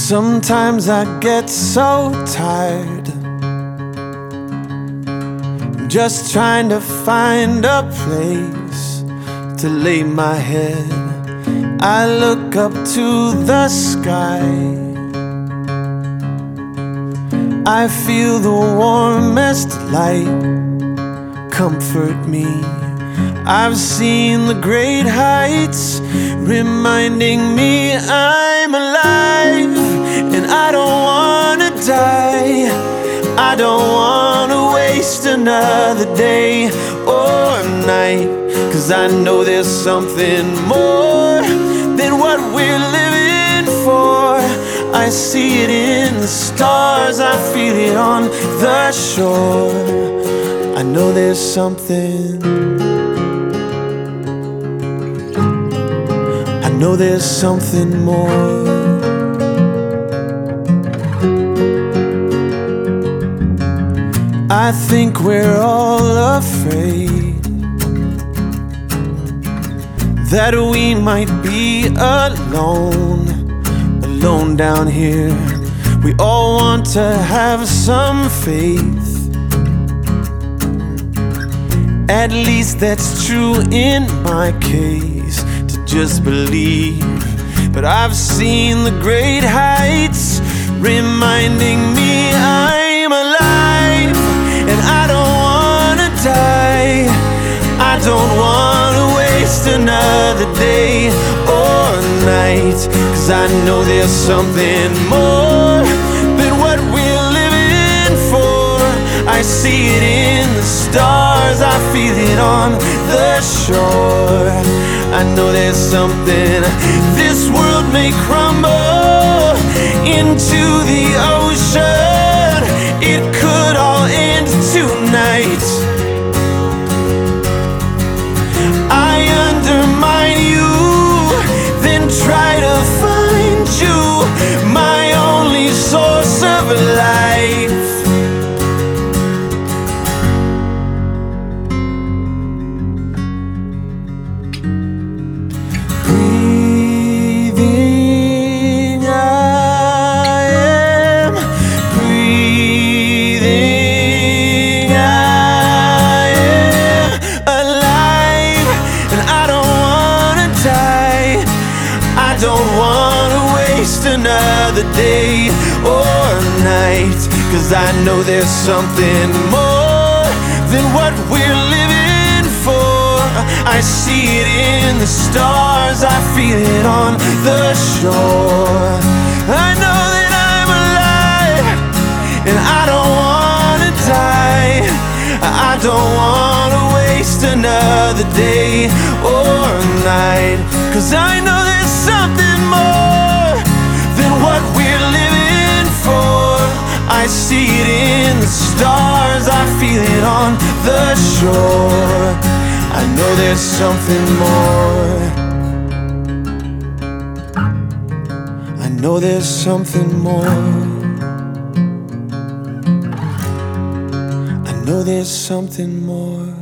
Sometimes I get so tired, I'm just trying to find a place to lay my head. I look up to the sky, I feel the warmest light comfort me. I've seen the great heights reminding me I'm alive, and I don't wanna die. I don't wanna waste another day or night, 'cause I know there's something more than what we're living for. I see it in the stars, I feel it on the shore. I know there's something, I know there's something more. I think we're all afraid that we might be alone down here. We all want to have some faith, at least that's true in my case, to just believe. But I've seen the great heights reminding me I'm alive, and I don't wanna die. I don't wanna waste another day or night, 'cause I know there's something more than what we're living for. I see it in the stars, I feel it on the shore. I know there's something. This world may crumble into the ocean, it could all end tonight. I undermine you, then try to find you, my only source of life. Breathing, I am breathing, I am alive, and I don't wanna die. I don't wanna waste another day or night, 'cause I know there's something more than what we're living for. I see it in the stars, I feel it on the shore. I know that I'm alive, and I don't wanna die. I don't wanna waste another day or night, 'cause I know there's something more than what we're living for. I see it in the stars, I feel it on the shore. I know there's something more. I know there's something more. I know there's something more.